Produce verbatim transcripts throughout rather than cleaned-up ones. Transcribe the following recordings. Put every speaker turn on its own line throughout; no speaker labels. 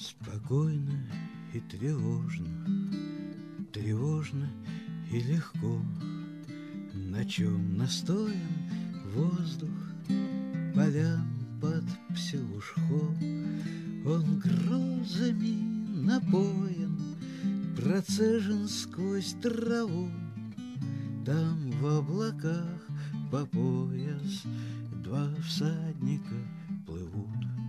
Спокойно и тревожно, тревожно и легко, на чем настоян воздух полян под Псеушхом. Он грозами напоен, процежен сквозь траву. Там в облаках по пояс два всадника плывут.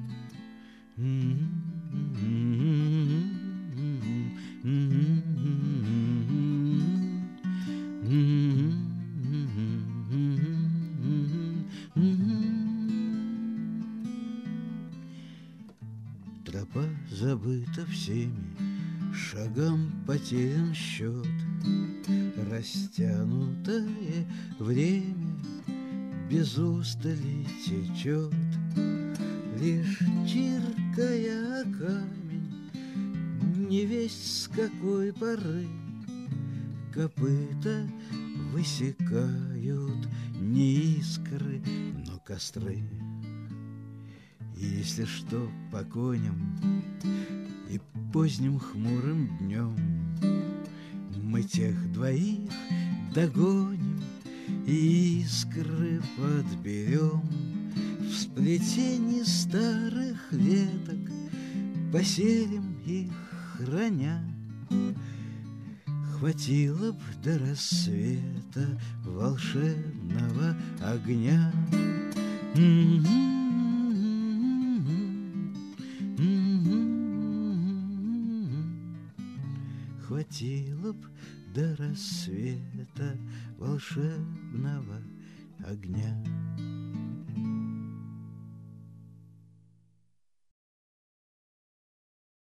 Тропа забыта всеми, шагам потерян счет. Растянутое время без устали течет. Лишь чиркая о камень, невесть с какой поры, копыта высекают не искры, но костры. И если что, по коням и поздним хмурым днем мы тех двоих догоним и искры подберем. В сплетении старых веток поселим их, храня. Хватило б до рассвета волшебного огня. Хватило б до рассвета волшебного огня.